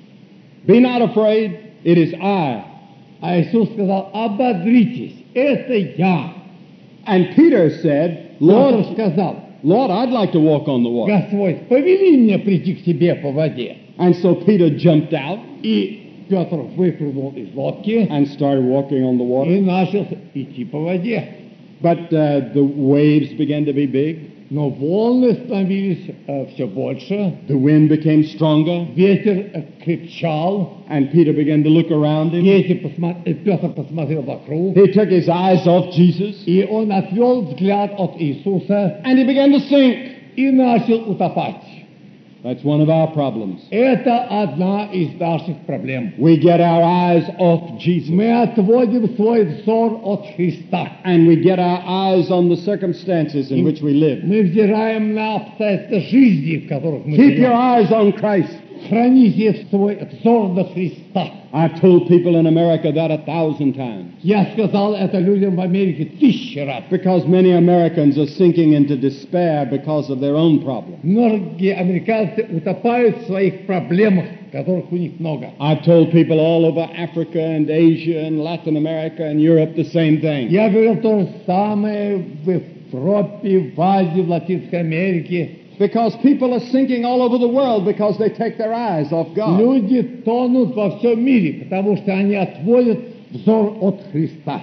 be not afraid, it is I. А Иисус сказал: ободритесь, это я. And Peter said, Петр Lord, сказал: Lord, I'd like to walk on the water. Господь, повели мне прийти к тебе по воде. And so Peter jumped out И Петр выпрыгнул из лодки and started walking on the water. и начал идти по воде. But the waves began to be big. Но волны становились все больше, The wind became stronger. ветер крепчал. And Peter began to look around him. Петр посмотрел вокруг, He took his eyes off Jesus и он отвел взгляд от Иисуса and he began to sink. и начал утопать. That's one of our problems. Это одна из наших проблем. We get our eyes off Jesus Мы отводим свой взор от Христа. and we get our eyes on the circumstances in which we live. Мы взираем на обстоятельства жизни, в которых мы Keep your живем. eyes on Christ. Храните свой взор на Христа. I've told people in America that 1,000 times. Я сказал это людям в Америке 1000 раз. Because many Americans are sinking into despair because of their own problems. Многие американцы утопают в своих проблемах, которых у них много. I've told people all over Africa and Asia and Latin America and Europe the same thing. Я говорил то же самое в Европе, в Азии, в Латинской Америке. Because people are sinking all over the world because they take their eyes off God. Люди тонут во всем мире, потому что они отводят взор от Христа.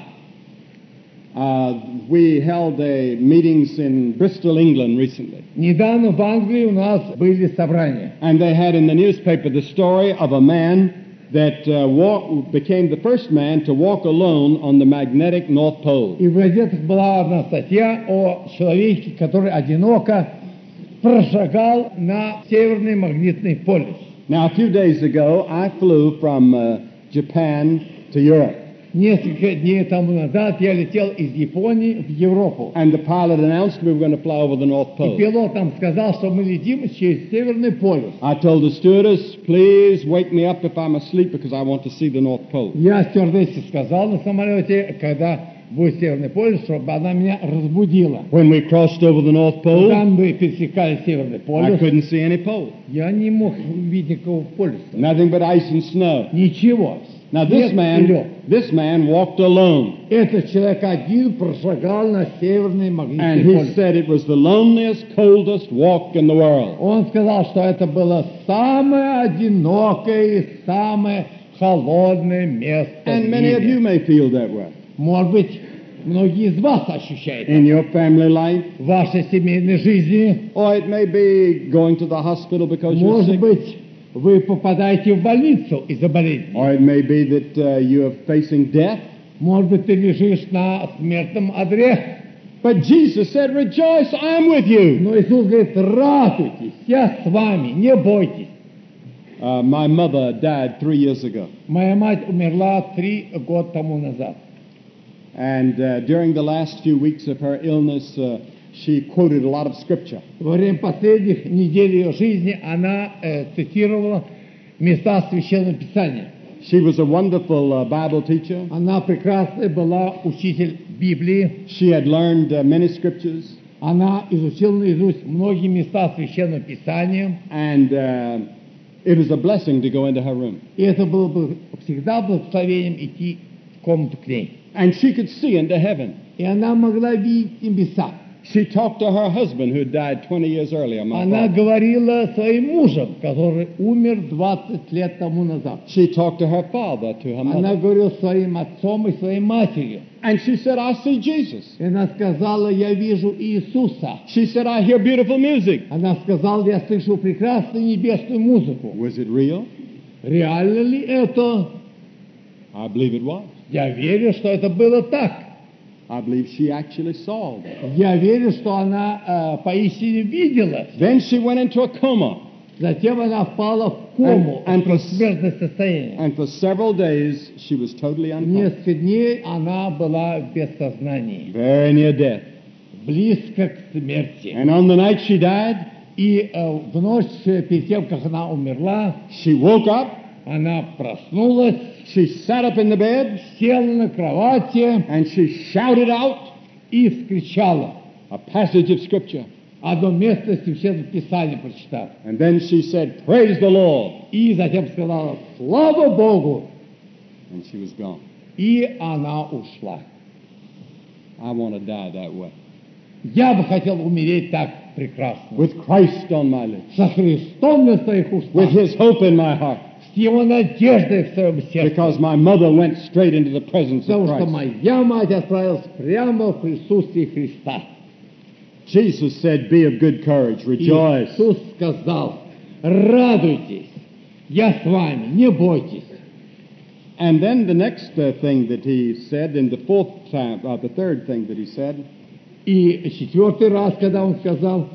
We held meetings in Bristol, England recently. Недавно в Англии у нас были собрания. And they had in the newspaper the story of a man that became the first man to walk alone on the magnetic North Pole. И в газетах была одна статья о человеке, который одиноко прошагал на Северный магнитный полюс. Now, a few days ago, I flew from Japan to Europe. Несколько дней тому назад я летел из Японии в Европу. And the pilot announced we were going to fly over the North И Pole. пилот нам сказал, что мы летим через Северный полюс. I told the stewardess, please wake me up if I'm asleep because I want to see the North Pole. Я стюардессе сказал на самолете, когда будет Северный полюс, чтобы она меня разбудила. When we crossed over the North Pole, Когда мы пересекали Северный I полюс, couldn't see any pole. я не мог увидеть никакого полюса. Nothing but ice and snow. Ничего. Now Снег и лед. this man walked alone. Этот человек один прошагал на Северный And магнитный he полюс. said it was the loneliest, coldest walk in the world. Он сказал, что это было самое одинокое и самое холодное место в And many of you мире. may feel that way. Может быть, многие из вас ощущают In это your family life, в вашей семейной жизни. or it may be going to the hospital because you're Может sick, быть, вы попадаете в больницу из-за болезни. or it may be that you are facing death. Может быть, ты лежишь на смертном одре. But Jesus said, rejoice, I'm with you. Но Иисус говорит, радуйтесь, я с вами, не бойтесь. My mother died 3 years ago. Моя мать умерла 3 года тому назад. And during the last few weeks of her illness, she quoted a lot of scripture. Во время последних недель ее жизни она цитировала места Священного Писания. She was a wonderful Bible teacher. Она прекрасная была учитель Библии. She had learned many scriptures. Она изучила наизусть многие места Священного Писания. And it was a blessing to go into her room. И это было бы всегда благословением идти в комнату к ней. And she could see into heaven. И она могла видеть небеса. She talked to her husband who had died 20 years earlier. my Она father. говорила своим мужем, который умер 20 лет тому назад. She talked to her father, to her Она mother. говорила своим отцом и своей матерью. And she said, I see Jesus. И она сказала, я вижу Иисуса. She said, I hear beautiful music. Она сказала, я слышу прекрасную небесную музыку. Was it real? Реально ли это? I believe it was. Я верю, что это было так. I believe she actually saw that. Я верю, что она поистине видела. Then she went into a coma. Затем она впала в кому, And в смертное состояние. And for several days, she was totally unconscious. Несколько дней она была без сознания, Very near death. близко к смерти. And on the night she died, И в ночь перед тем, как она умерла, she woke up, она проснулась, she sat up in the bed, села на кровати and she shouted out и вскричала. a passage of scripture. Одно место Священного Писания прочитав. And then she said, praise the Lord. И затем сказала, слава Богу! And she was gone. И она ушла. I want to die that way. Я бы хотел умереть так прекрасно. With Christ on my lips. Со Христом на своих With устах. His hope in my heart. С Его надеждой в своем сердце. Because my mother went straight into the presence of Потому что Christ. моя мать отправилась прямо в присутствие Христа. Jesus said, be of good courage, rejoice. Иисус сказал, радуйтесь, я с вами, не бойтесь. And then the next thing that he said, in the the third thing that he said, И 4-й раз, когда он сказал,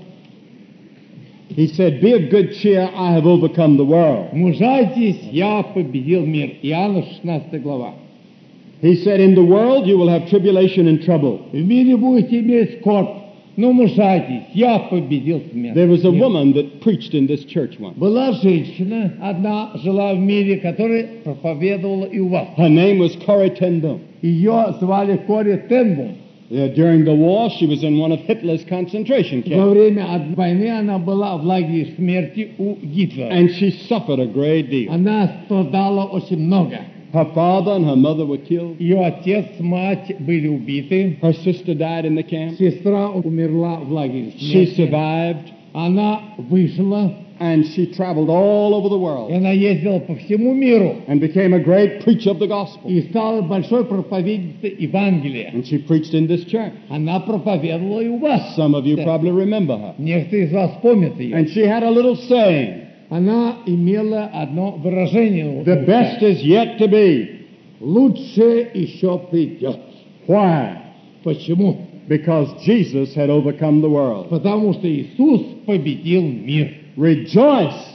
he said, be of good cheer, I have overcome the world. мужайтесь, я победил мир. Иоанна 16 глава. He said, in the world you will have tribulation and trouble. В мире будете иметь скорбь, но мужайтесь, я победил смерть. There was a Мир. woman that preached in this church once. Была женщина, одна жила в мире, которая проповедовала и у вас. Her name was Corrie ten Boom. Ее звали Кори Тенбум. During the war, she was in one of Hitler's concentration Во camps. время войны она была в лагере смерти у Гитлера. And she suffered a great deal. Она страдала очень много. Her father and her mother were killed. Ее отец, мать были убиты. Her sister died in the camp. Сестра умерла в лагере She смерти. survived. Она выжила, And she traveled all over the и world она ездила по всему миру. and became a great preacher of the gospel. И стала большой проповедницей Евангелия. And she preached in this church. Она проповедовала и у вас. Some of you probably remember her. Некоторые из вас помнят ее. And she had a little saying, Она имела одно выражение. the best is yet to be. Лучше еще придет. Why? Почему? Because Jesus had overcome the world. Потому что Иисус победил мир. Rejoice.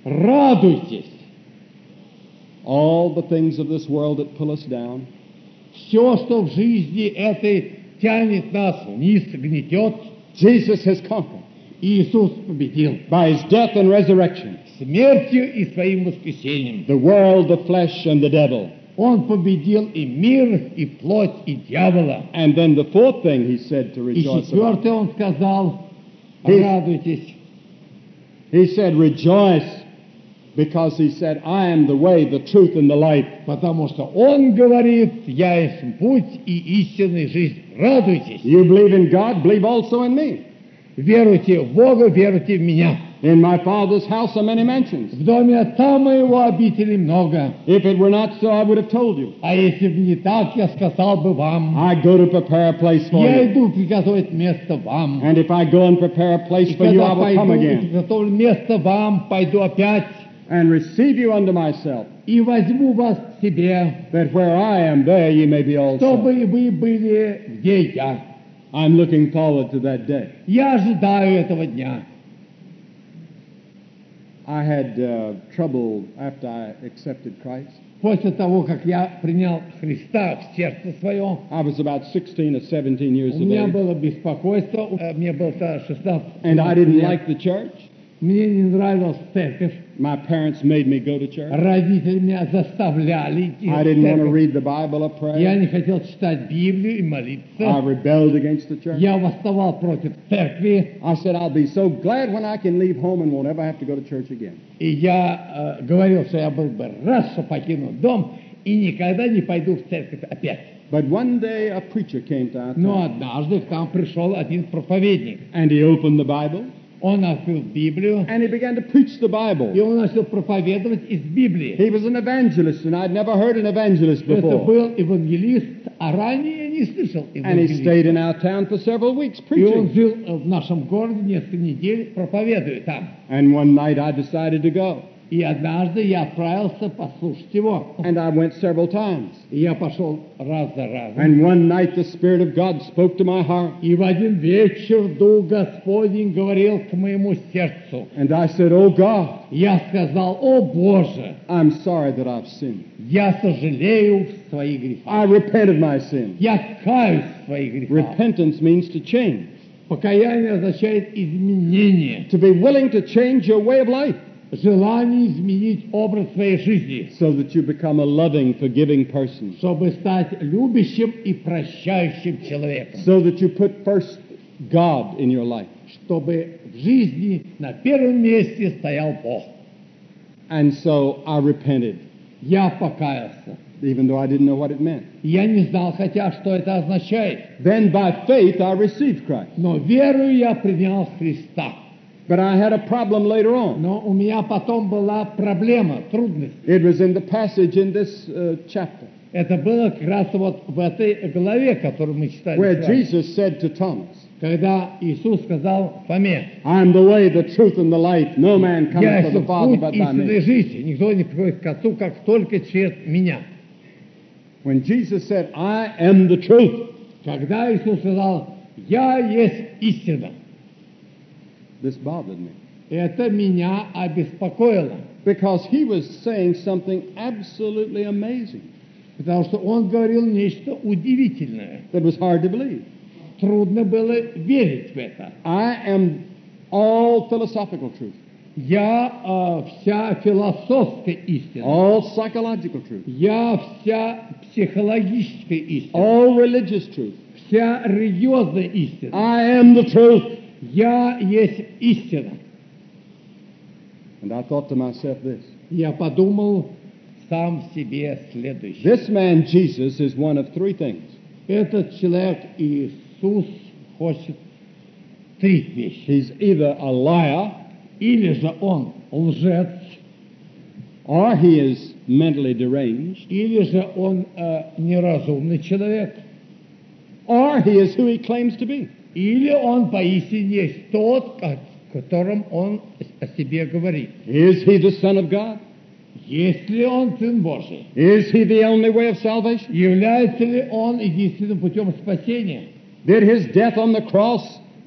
Радуйтесь. All the things of this world that pull us down, Все, что в жизни этой тянет нас вниз, гнетет, Jesus has conquered Иисус победил by his death and resurrection. смертью и своим воскресением. The world, the flesh, and the devil. Он победил и мир, и плоть, и дьявола. And then the fourth thing he said to И rejoice about. четвертое он сказал, He- радуйтесь. He said, rejoice, because he said, I am the way, the truth, and the life. Потому что он говорит, я есть путь и истинная жизнь. Радуйтесь. You believe in God, believe also in me. Веруйте в Бога, веруйте в меня. In my Father's house are many mansions. В доме Отца моего обителей много. If it were not so, I would have told you. А если бы не так, я сказал бы вам. I go to prepare a place for Я you. иду приготовить место вам. And if I go and prepare a place И for you, I когда will come пойду и again приготовлю место вам, пойду опять and receive you unto myself, и возьму вас к себе, that where I am, there ye may be also. чтобы и вы были, где я. I'm looking forward to that day. Я ожидаю этого дня. I had trouble after I accepted Christ. После того, как я принял Христа в сердце свое, I was about 16 or 17 years у of меня age, было беспокойство, мне было 16 and I didn't лет. like the church. Мне не нравилась церковь. My parents made me go to church. Родители меня заставляли идти I в didn't want to церковь. read the Bible or Я pray. не хотел читать Библию и I молиться. rebelled against the church. Я восставал против церкви. I said, I'll be so glad when I can leave home and won't ever have to go to church again. И я говорил, что я был бы рад, что покину дом и никогда не пойду в церковь опять. But one day a preacher came to our Но town, однажды к нам пришел один проповедник. and he opened the Bible Он открыл Библию, and he began to preach the и Bible. он начал проповедовать из Библии. He was an evangelist, and I'd never heard an evangelist Это before. был евангелист, а ранее я не слышал And he евангелиста. stayed in our town for several weeks И он preaching. жил в нашем городе несколько недель, проповедуя там. And one night I decided to go, И однажды я отправился послушать его. and I went several times. И я пошел раз за разом. And one night the Spirit of God spoke to my heart, И в один вечер Дух Господень говорил к моему сердцу. and I said, Oh God, Я сказал, о Боже, I'm sorry that I've sinned. я сожалею в своих грехах. I repent of my sin. Я каюсь в своих грехах. Repentance means to change, Покаяние означает изменение. to be willing to change your way of life Желание изменить образ своей жизни, so that you become a loving, forgiving person, чтобы стать любящим и прощающим человеком. so that you put first God in your life. Чтобы в жизни на первом месте стоял Бог. And so I repented, Я покаялся. even though I didn't know what it meant. Я не знал, хотя, что это означает. Then by faith I received Christ. Но верою я принял Христа. But I had a problem later on. Но у меня потом была проблема, трудность. It was in the passage in this chapter Это было как раз вот в этой главе, которую мы читали where с вами. Jesus said to Thomas, Когда Иисус сказал Фоме, I am the way, the truth, and the life. No man «Я cometh to есть the Father путь but by истинной me. жизни. Никто не приходит к Отцу, как только через меня». When Jesus said, I am the truth, Когда Иисус сказал, «Я есть истина», this bothered me. это меня обеспокоило. Because he was saying something absolutely amazing Потому что Он говорил нечто удивительное. that was hard to believe. Трудно было верить в это. I am all philosophical truth, Я вся философская истина. all psychological truth, Я вся психологическая истина. all religious truth. Вся религиозная истина. I am the truth. Я есть истина. And I thought to myself this. Я подумал сам себе следующее. This man, Jesus, is one of three things. Этот человек Иисус хочет три вещи. He's either a liar, Или же он лжец, or he is mentally deranged, или же он неразумный человек, or he is who he claims to be. или он поистине есть тот, о котором он о себе говорит. Is he the Son of God? Есть ли он Сын Божий? Is he the only way of salvation? Является ли он единственным путем спасения? Did his death on the cross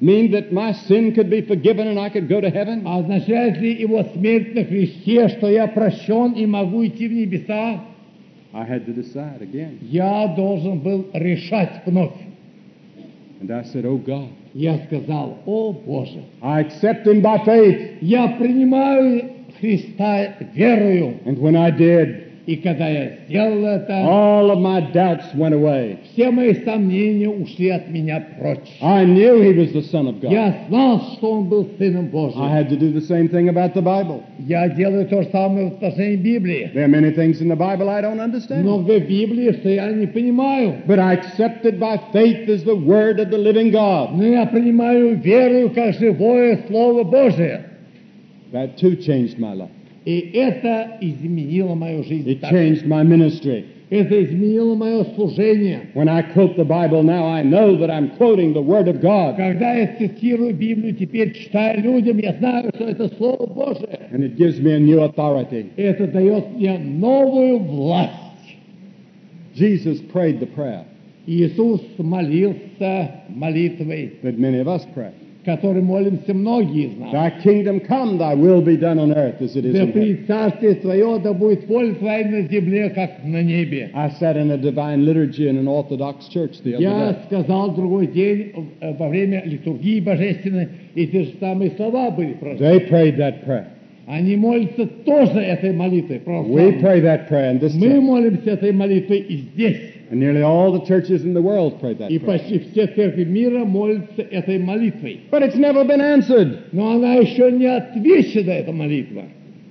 mean that my sin could be forgiven and I could go to heaven? Означает ли его смерть на кресте, что я прощен и могу идти в небеса? I had to decide again. Я должен был решать вновь. And I said, oh God, Я сказал: о Боже, I accept him by faith. я принимаю Христа верою. And when I did, И когда я сделал это, all of my doubts went away. все мои сомнения ушли от меня прочь. I knew he was the Son of God. Я знал, что он был Сыном I Божьим. had to do the same thing about the Bible. Я делаю то же самое в отношении Библии. There are many things in the Bible I don't understand. Много в Библии, что я не понимаю. But I accept it by faith as the word of the living God. Но я принимаю веру как живое Слово Божие. That too changed my life. И это изменило мою жизнь. It changed my ministry. Это изменило мое служение. When I quote the Bible now, I know that I'm quoting the Word of God. Когда я цитирую Библию, теперь читаю людям, я знаю, что это Слово Божие. And it gives me a new authority. Это дает мне новую власть. Jesus prayed the prayer Иисус молился молитвой, that many of us pray. которой молимся многие из нас. Thy kingdom come, thy will be done on earth as it is Да in heaven. придет царствие Твое, да будет воля Твоя на земле, как на небе. I sat in a divine liturgy in an Orthodox church the other Я day. сказал другой день во время литургии божественной, и те же самые слова были прочтены. They prayed that prayer. Они молятся тоже этой молитвой. We pray that prayer in this Мы church. молимся этой молитвой и здесь. And nearly all the churches in the world pray that И prayer. почти все церкви мира молятся этой молитвой. But it's never been answered. Но она еще не отвечена, эта молитва.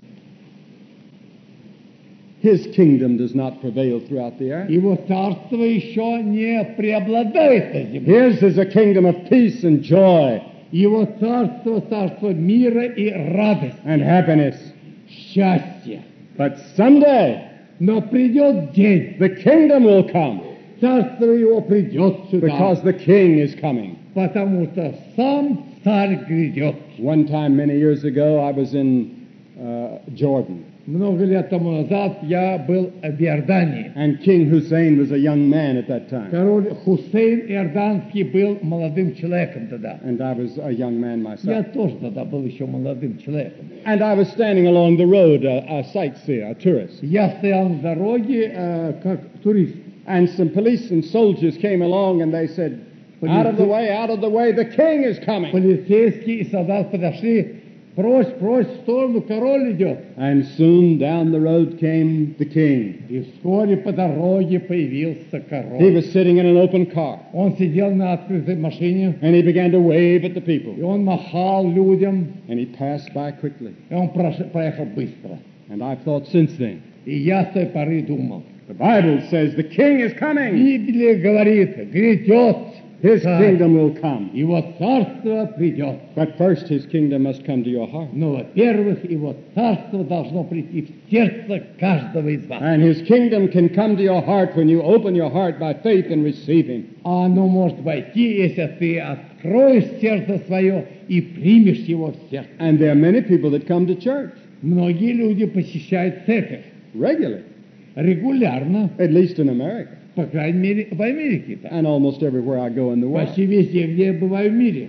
His kingdom does not prevail throughout the earth. Его царство еще не преобладает на земле. His is a kingdom of peace and joy Его царство, царство мира и радости, and happiness. счастья. But someday Но придет день, the kingdom will come царство его придет сюда, because the king is coming. потому что сам царь грядет. One time, many years ago, I was in Jordan, Много лет тому назад я был в Иордании. and King Hussein was a young man at that time, Король Хусейн Иорданский был молодым человеком тогда. and I was a young man Я myself. тоже тогда был еще молодым человеком. And I was standing along the road, a sightseer, a tourist, Я стоял на дороге как турист. and some police and soldiers came along, and they said, out of the way, the king is coming. Полицейские и солдаты подошли. Прочь, прочь, в сторону, король идет. And soon down the road came the king. И вскоре по дороге появился He король. was sitting in an open car, Он сидел на открытой машине, and he began to wave at the и people, он махал людям, and he passed by quickly. и он проехал быстро. And I've thought since then, И я с той поры думал, the Bible says the king is coming. Библия говорит, грядет His царь, kingdom will come. его царство придет. But first his kingdom must come to your heart. Но, во-первых, его царство должно прийти в сердце каждого из вас. And his kingdom can come to your heart when you open your heart by faith and receive him. А оно может войти, если ты откроешь сердце свое и примешь его в сердце. And there are many people that come to church Многие люди посещают церковь regularly, регулярно, at least in America, по крайней мере, в Америке. Так. and almost everywhere I go in the world. Почти везде, где я бываю в мире.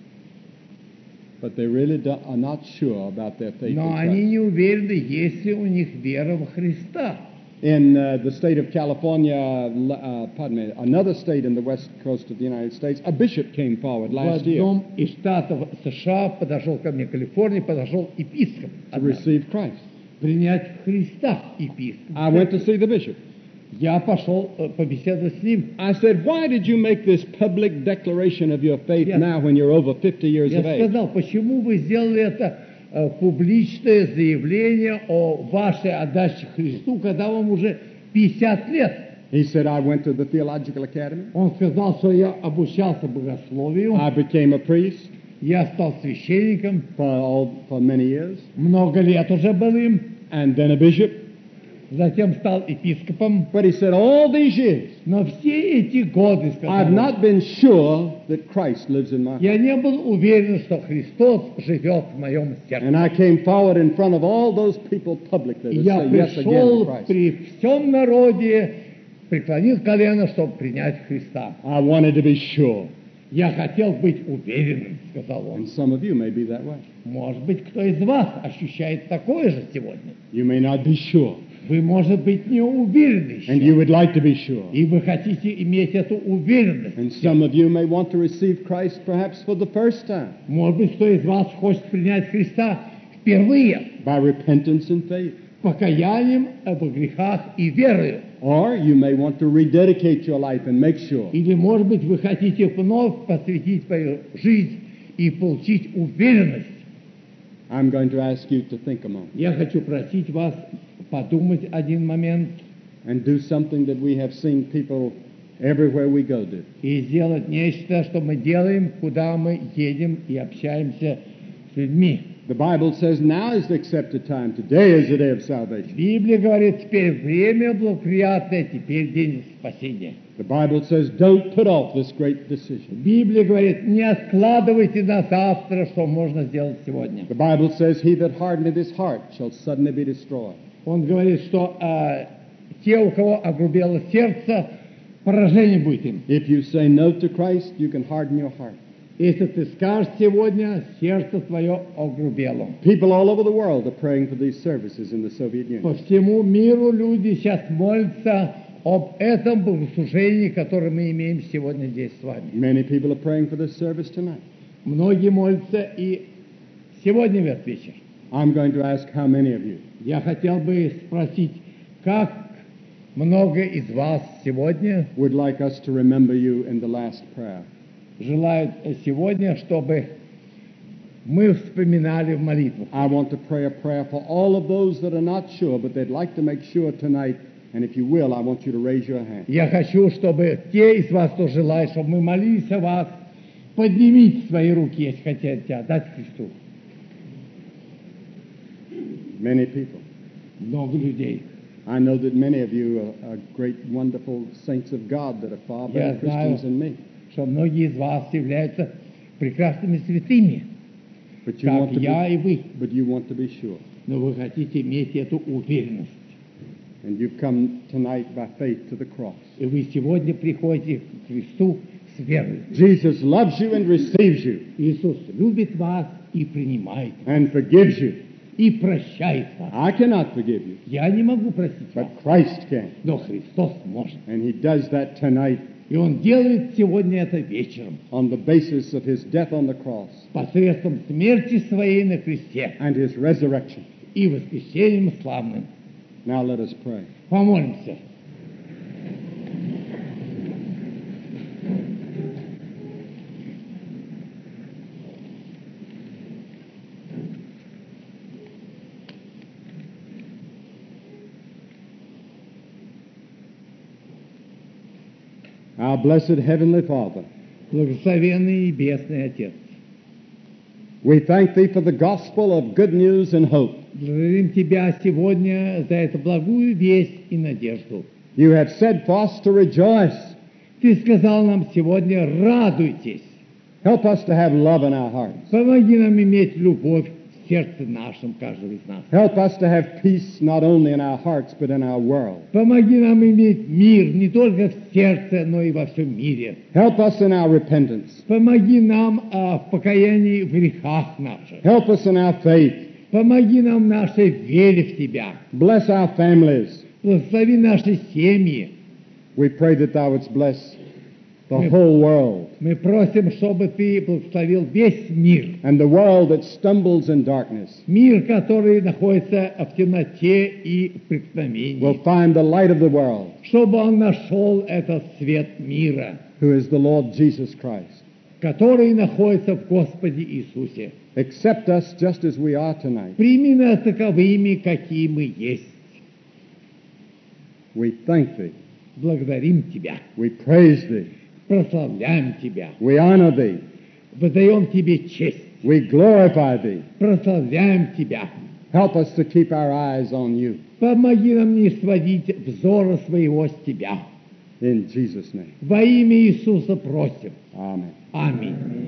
But they really are not sure about their faith Но in они Christ. не уверены, есть ли у них вера во Христа. In the state of California, another state in the west coast of the United States, a bishop came forward В last year одном из штатов США подошел ко мне, Калифорния, подошел епископ. to однажды. receive Christ. Принять Христа епископ. I went to see the bishop. Я пошел побеседовать с ним. I said, why did you make this public declaration of your faith Yes. now when you're over 50 years Я of age? сказал, почему вы сделали это публичное заявление о вашей отдаче Христу, когда вам уже 50 лет? He said, I went to the theological academy. Он сказал, что я обучался богословию, I became a priest я стал священником, for many years, много лет уже был им, and then a bishop. затем стал епископом. But he said, all these years, Но все эти годы, сказал I've он, not been sure that Christ lives in my heart. я не был уверен, что Христос живет в моем сердце. And I came forward in front of all those people publicly И to я say yes again to пришел Christ. при всем народе, преклонил колено, чтобы принять Христа. I wanted to be sure. Я хотел быть уверенным, сказал он. And some of you may be that way. Может быть, кто из вас ощущает такое же сегодня. You may not be sure, Вы, может быть, не уверены and you еще. would like to be sure. И вы хотите иметь эту уверенность. And some of you may want to receive Christ perhaps for the first time Может быть, кто из вас хочет принять Христа впервые by repentance and faith. покаянием во грехах и верою. Or you may want to rededicate your life and make sure Или, может быть, вы хотите вновь посвятить свою жизнь и получить уверенность. I'm going to ask you to think a moment Я хочу просить вас подумать один момент and do something that we have seen people everywhere we go do. и сделать нечто, что мы делаем, куда мы едем и общаемся с людьми. The Bible says now is the accepted time. Today is the day of salvation. Библия говорит, теперь время благоприятное, теперь день спасения. The Bible says don't put off this great decision. Библия говорит, не откладывайте на завтра, что можно сделать сегодня. The Bible says he that hardeneth his heart shall suddenly be destroyed. Он говорит, что те, у кого огрубело сердце, поражение будет им. If you say no to Christ, you can harden your heart. Если ты скажешь сегодня, сердце твое огрубело. People all over the world are praying for these services in the Soviet Union. По всему миру люди сейчас молятся об этом богослужении, которое мы имеем сегодня здесь с вами. Many people are praying for this service tonight. Многие молятся и сегодня в этот вечер. I'm going to ask how many of you Я хотел бы спросить, как много из вас сегодня would like us to remember you in the last prayer. желают сегодня, чтобы мы вспоминали в молитвах. I want to pray a prayer for all of those that are not sure, but they'd like to make sure tonight. And if you will, I want you to raise your hand. Я хочу, чтобы те из вас, кто желает, чтобы мы молились о вас, поднимите свои руки, если хотите отдать Христу. Many people. Много людей. I know that many of you are great, wonderful saints of God that are far better Christians than me. Что многие из вас являются прекрасными святыми, But you, как want to я и вы. but you want to be sure. Но вы хотите иметь эту уверенность. And you've come tonight by faith to the cross. И вы сегодня приходите к Христу с верой. Jesus loves you and receives you Иисус любит вас и принимает вас, and forgives you. и прощает вас. I cannot forgive you, Я не могу простить вас, but Christ can. но Христос может. And he does that tonight И Он делает сегодня это вечером, on the basis of his death on the cross посредством смерти своей на кресте and his resurrection. и воскресением славным. Now let us pray. Помолимся. Our blessed Heavenly Father, Благословенный Небесный Отец, we thank Thee for the gospel of good news and hope. благодарим Тебя сегодня за эту благую весть и надежду. You have said for us to rejoice. Ты сказал нам сегодня: радуйтесь. Help us to have love in our hearts. Помоги нам иметь любовь в сердце нашем, каждого из нас. Help us to have peace not only in our hearts but in our world. Помоги нам иметь мир не только в сердце, но и во всем мире. Help us in our repentance. Помоги нам в покаянии в грехах наших. Help us in our faith. Помоги нам в нашей вере в Тебя. Bless our families. Благослови наши семьи. We pray that Thou wouldst bless the whole world Мы просим, чтобы Ты благословил весь мир. and the world that stumbles in darkness Мир, который находится в темноте и в преткновении. will find the light of the world, Чтобы он нашел этот свет мира, who is the Lord Jesus Christ. который находится в Господе Иисусе. Accept us just as we are tonight. Прими нас таковыми, какие мы есть. We thank Thee. Благодарим Тебя, We praise Thee. прославляем Тебя, We honor Thee. воздаем Тебе честь, We glorify Thee. прославляем Тебя. Help us to keep our eyes on You. Помоги нам не сводить взора своего с Тебя. In Jesus' name. Во имя Иисуса просим. Amen. Аминь.